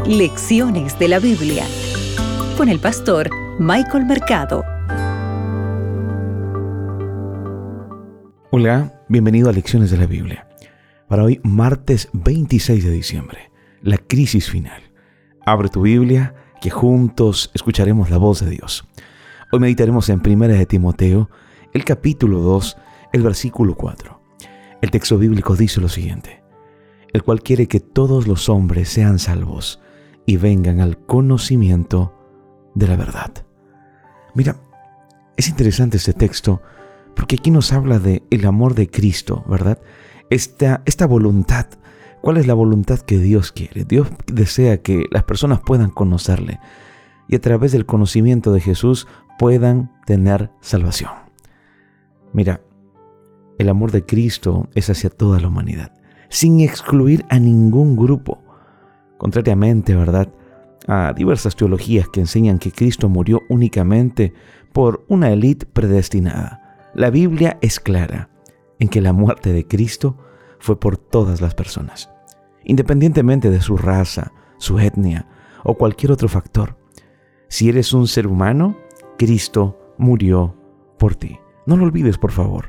Lecciones de la Biblia con el pastor Michael Mercado. Hola, bienvenido a Lecciones de la Biblia. Para hoy, martes 26 de diciembre, la crisis final. Abre tu Biblia, que juntos escucharemos la voz de Dios. Hoy meditaremos en 1 de Timoteo, el capítulo 2, el versículo 4. El texto bíblico dice lo siguiente: el cual quiere que todos los hombres sean salvos y vengan al conocimiento de la verdad. Mira, es interesante este texto porque aquí nos habla de el amor de Cristo, ¿verdad? Esta voluntad. ¿Cuál es la voluntad que Dios quiere? Dios desea que las personas puedan conocerle y a través del conocimiento de Jesús puedan tener salvación. Mira, el amor de Cristo es hacia toda la humanidad, sin excluir a ningún grupo. Contrariamente, ¿verdad?, a diversas teologías que enseñan que Cristo murió únicamente por una élite predestinada. La Biblia es clara en que la muerte de Cristo fue por todas las personas, independientemente de su raza, su etnia o cualquier otro factor. Si eres un ser humano, Cristo murió por ti. No lo olvides, por favor.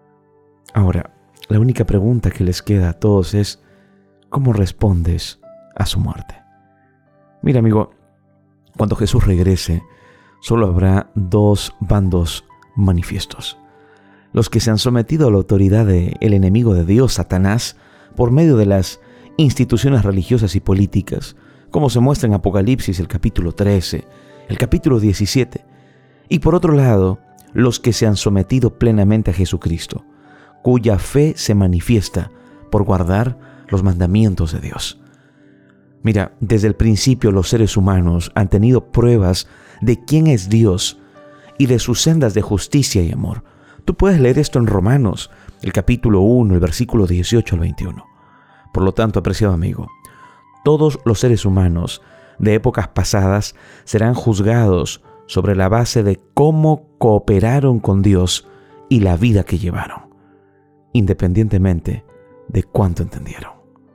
Ahora, la única pregunta que les queda a todos es: ¿cómo respondes a su muerte? Mira, amigo, cuando Jesús regrese, solo habrá dos bandos manifiestos: los que se han sometido a la autoridad del enemigo de Dios, Satanás, por medio de las instituciones religiosas y políticas, como se muestra en Apocalipsis, el capítulo 13, el capítulo 17. Y por otro lado, los que se han sometido plenamente a Jesucristo, cuya fe se manifiesta por guardar los mandamientos de Dios. Mira, desde el principio los seres humanos han tenido pruebas de quién es Dios y de sus sendas de justicia y amor. Tú puedes leer esto en Romanos, el capítulo 1, el versículo 18 al 21. Por lo tanto, apreciado amigo, todos los seres humanos de épocas pasadas serán juzgados sobre la base de cómo cooperaron con Dios y la vida que llevaron, independientemente de cuánto entendieron.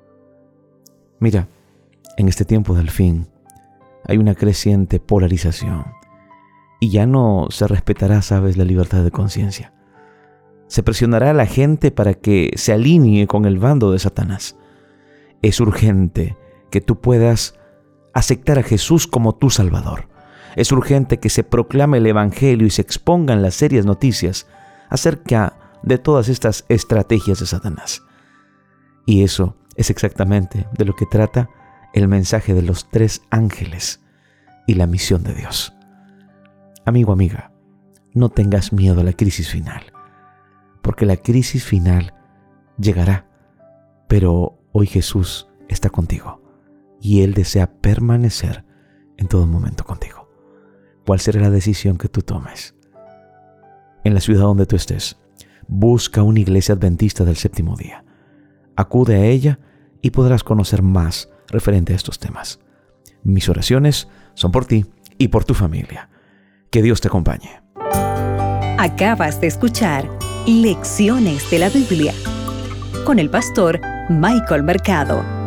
Mira, en este tiempo del fin hay una creciente polarización y ya no se respetará, ¿sabes?, la libertad de conciencia. Se presionará a la gente para que se alinee con el bando de Satanás. Es urgente que tú puedas aceptar a Jesús como tu Salvador. Es urgente que se proclame el Evangelio y se expongan las serias noticias acerca de todas estas estrategias de Satanás. Y eso es exactamente de lo que trata el mensaje de los 3 ángeles y la misión de Dios. Amigo, amiga, no tengas miedo a la crisis final, porque la crisis final llegará, pero hoy Jesús está contigo y Él desea permanecer en todo momento contigo. ¿Cuál será la decisión que tú tomes? En la ciudad donde tú estés, busca una iglesia adventista del séptimo día. Acude a ella y podrás conocer más referente a estos temas. Mis oraciones son por ti y por tu familia. Que Dios te acompañe. Acabas de escuchar Lecciones de la Biblia con el pastor Michael Mercado.